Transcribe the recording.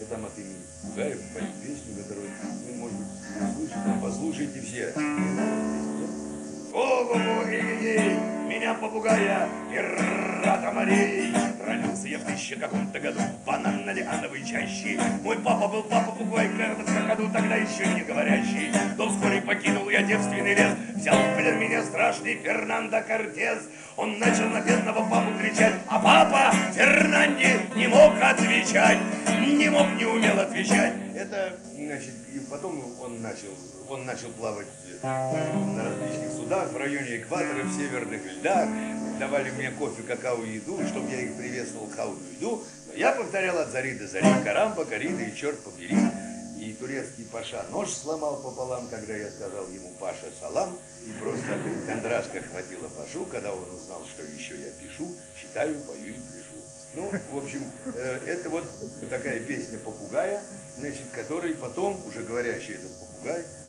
там от имени попугаев пою песню, которую вы, может быть, слышите, послушайте все. Ого-го, эй-эй, меня попугая, пирата морей. Родился я в 1000 каком-то году в банано-лиановой чаще. Мой папа был папа-попугай, в году тогда еще не говорящий. Но вскоре покинул я девственный лес, взял в плен меня страшный Фернандо Кортес. Он начал на бедного папу кричать, а папа Фернанде не мог отвечать, не умел отвечать. Это, значит, и потом он начал плавать на различных судах в районе экватора, в северных льдах. Давали мне кофе, какао и еду, чтобы я их приветствовал хауду еду. Но я повторял от зари до зари, карамба, корида и черт побери. И турецкий паша нож сломал пополам, когда я сказал ему Паша салам. И просто кондрашка хватила пашу, когда он узнал, что еще я пишу, читаю, пою и пишу. Ну, в общем, это вот такая песня попугая, значит, который потом, уже говорящий этот попугай,